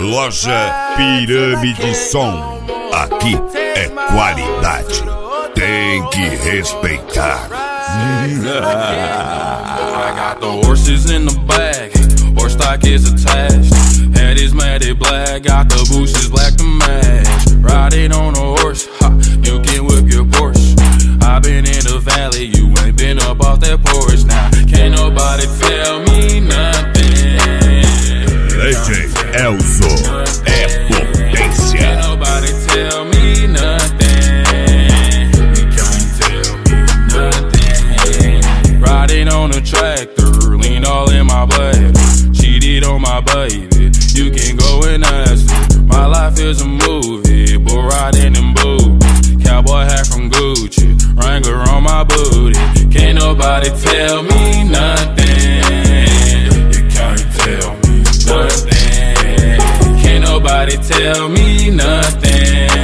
Loja Pirâmide Som. Aqui é qualidade. Tem que respeitar. I got the horses in the bag, horse stock is attached. Head is matted black, got the bushes black to match. Riding on a horse, ha, you can whip your Porsche. I been in the valley, you ain't been up off that porch. Now, can't nobody tell me nothing. DJ Elzo é potência. Can't nobody tell me nothing. You can't tell me nothing. Riding on a tractor, lean all in my blood. Cheated on my baby, you can go and ask her. My life is a movie, bull riding in boots. Cowboy hat from Gucci, Wrangler on my booty. Can't nobody tell me nothing. You can't tell me nothing. Can't nobody tell me nothing.